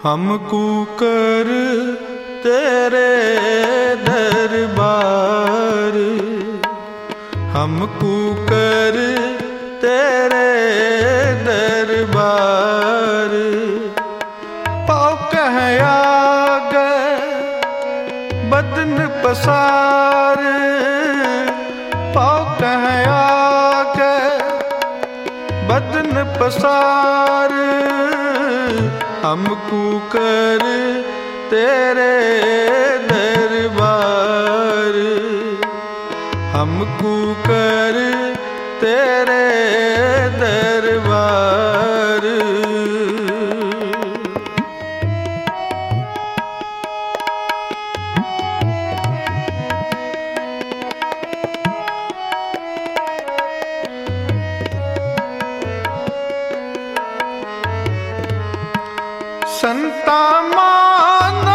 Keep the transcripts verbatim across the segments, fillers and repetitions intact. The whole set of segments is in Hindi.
हमको कर तेरे दरबार, हमको कर तेरे दरबार। पाँव कह आगे बदन पसार, पाँव कह आगे बदन पसार। हमको कर तेरे दरबार, हमको कर तेरे दरबार। संता मानो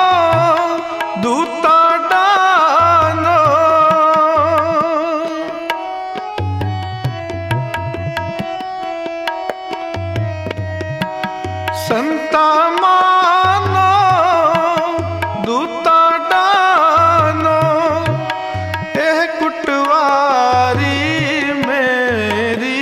दूता डानो, संता मानो दूता डानो। एह कुटवारी मेरी,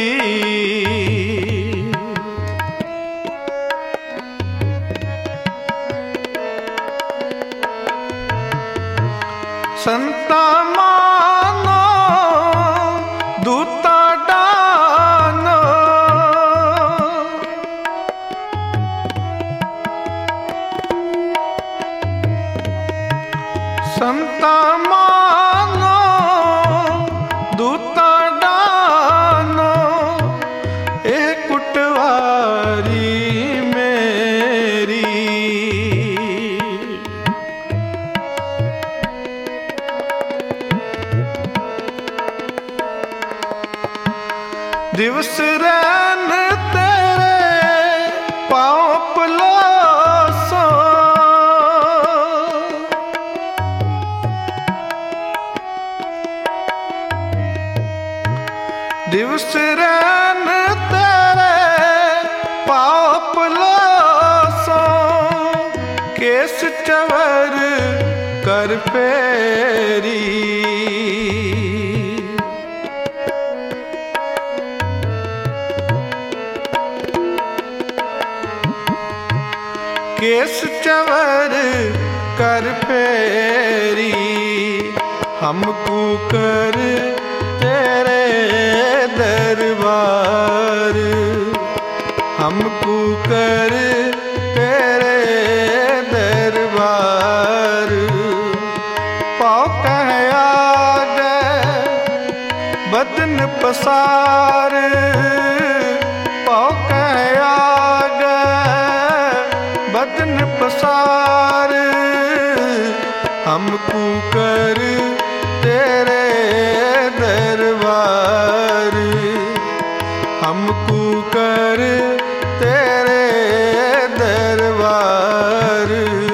संता मानो दूता डानो। संता मानो दूता डानो। एह कुटवारी मेरी, दिवस रैन तेरे पाँव पलासो, दिवस रैन तेरे पाँव पलासो। केस चवर कर फेरी, केस चवर कर फेरी। हमको कर तेरे दरबार, हमको कर तेरे दरबार। पाँव कह आगे बदन पसार, पाँव कह आगे बदन पसार। हमको कर तेरे दरबार, हमको कर तेरे दरबार।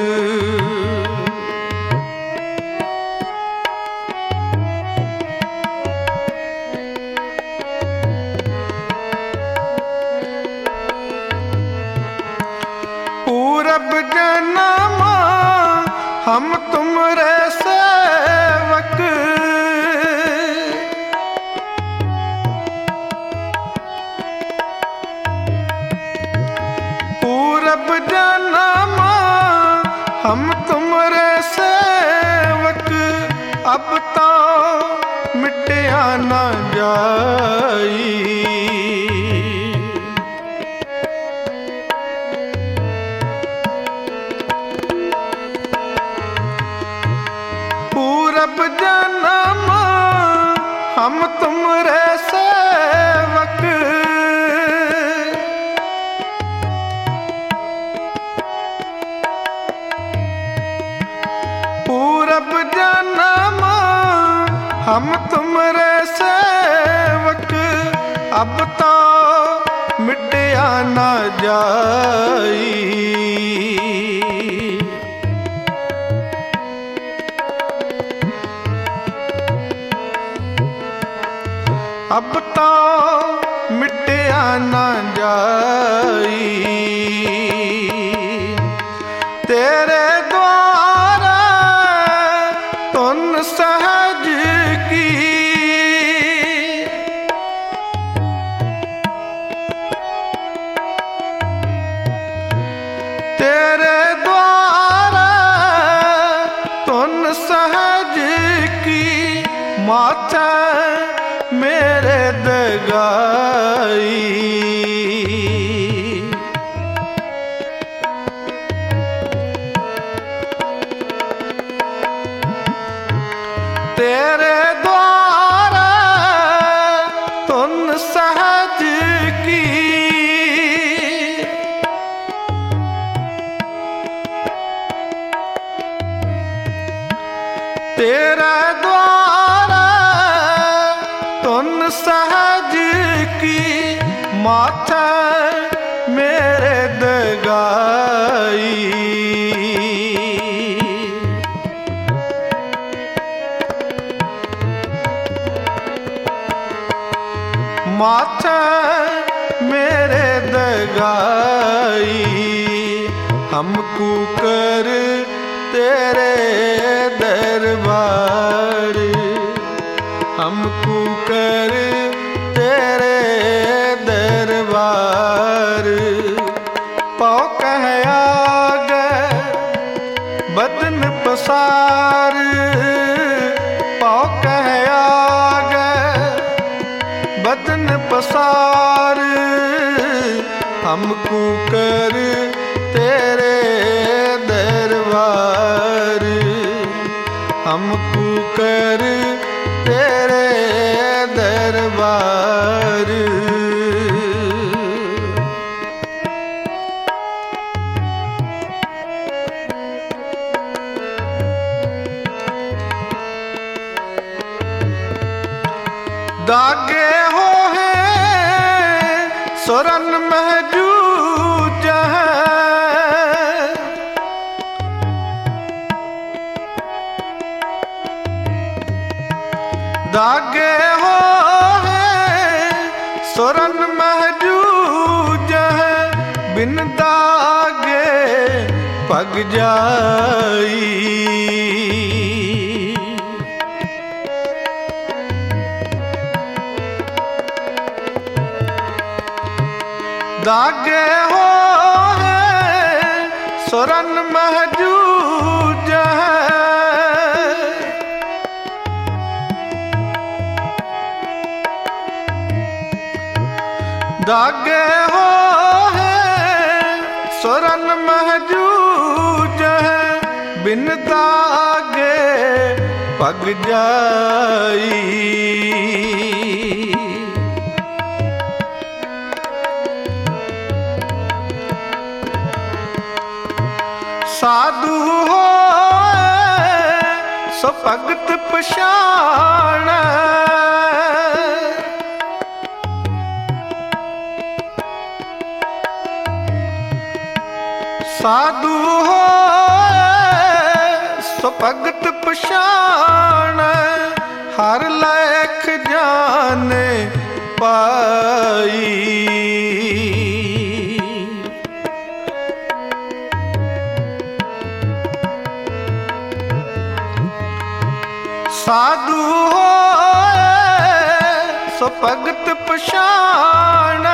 पूरब जन्म हम तुमरे सेवक, पूरब जन्म हम तुमरे सेवक। अब तो मिटिया न जाई, पूरब जन्म हम तुमरे सेवक। पूरब जन्म हम तुमरे सेवक। अब तो मिटिया न जाई, अब तो मिटिया न जाई। सहज की माथा मेरे दगाई। तेरे द्वारा तुन सहज की तेरे द्वारा तुन सहज की माथा मेरे दगाई। माथा मेरे दगाई। हमको कर तेरे दरबार, हमको कर तेरे दरबार। पाओ कह आगे बदन पसार, पाओ कह आगे बदन पसार। हमको कर तेरे दरबार, हमको कर तेरे दरबार। दागे हो है सुरन महजूज है, दागे हो है सुरन महजूज है। बिन दागे पग जाई। दागे हो है सुरन महजूज है। दागे हो है सुरन महजूज है। बिन दागे पग जाई। साधु हो सो भगत पछाण, साधु हो सो भगत पछाण। हर लेख जाने पाई। साधु हो सो भगत पछाण।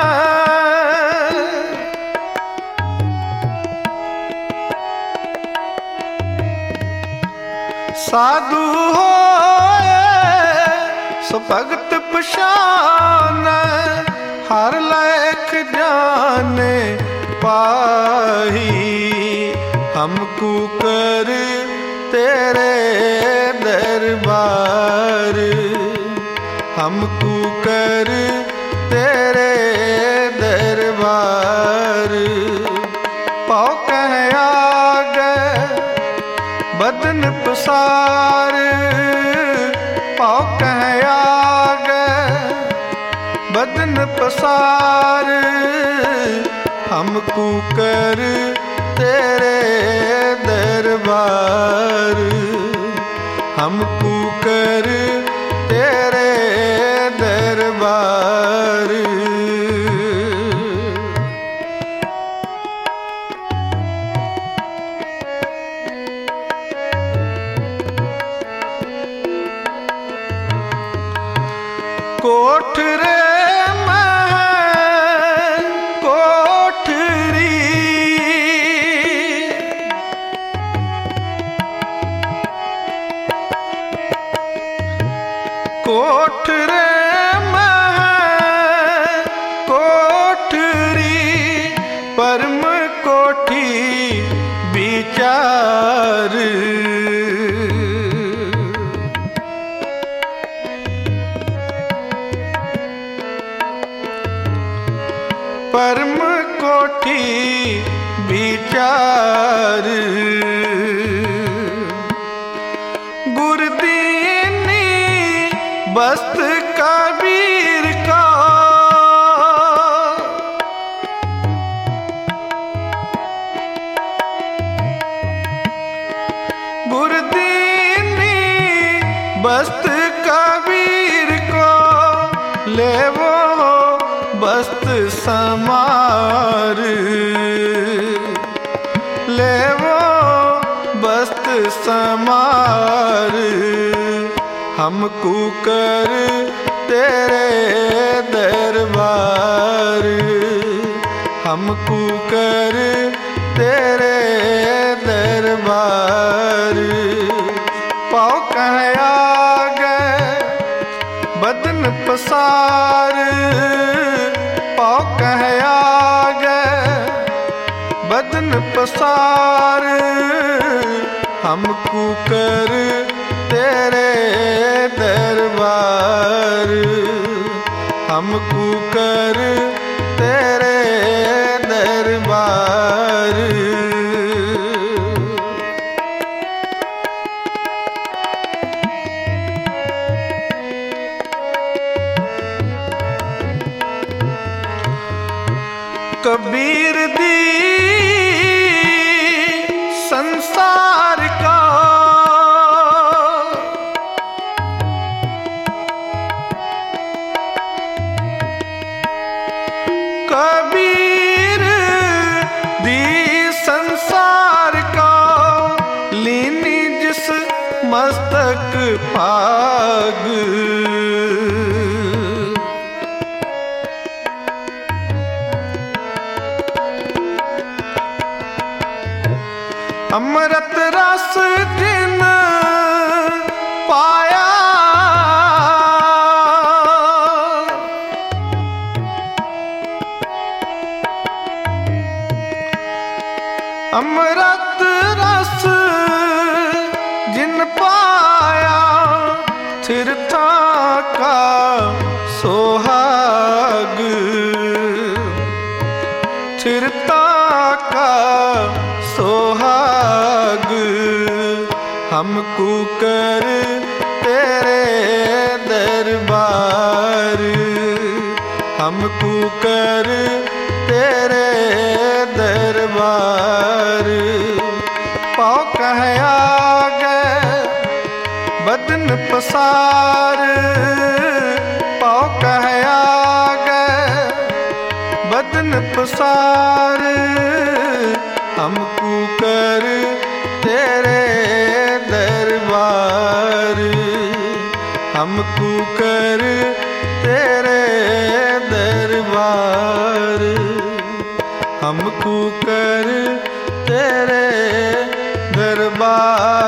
साधु हो सो भगत पछाण। हर लेख जाने पाही। हमको कर तेरे दरबार, हमको कर तेरे दरबार। पाओ कह आगे बदन पसार, पाओ कह आगे बदन पसार। हमको कर तेरे दरबार, हमको कर तेरे दरबार। कोठरे में कोठरी, कोठी विचार। परम कोठी विचार। गुरदीनी बस्त कबीर का गुरदीनी बस्त कबीर को ले वो बस्त समार। ले वो बस्त समार। हमको कर तेरे दरबार। हमको कर तेरे दरबार। पाओ कह आगे बदन पसार। पाओ कह आगे बदन पसार। हमको कर तेरे दरबार। हमको कर तेरे दरबार। कबीर दी संसार का कबीर दी संसार का लीनी जिस मस्तक पाग। अमृत रस जिन पाया अमृत रस जिन पाया स्थिरता का सोहाग। स्थिरता का सोहाग। हमको कर तेरे दरबार। हमको कर तेरे दरबार। पाओ कह आगे बदन पसार। पाओ कह आगे बदन पसार। हमको कर तेरे दरबार। हमको कर तेरे दरबार। हमको कर तेरे दरबार।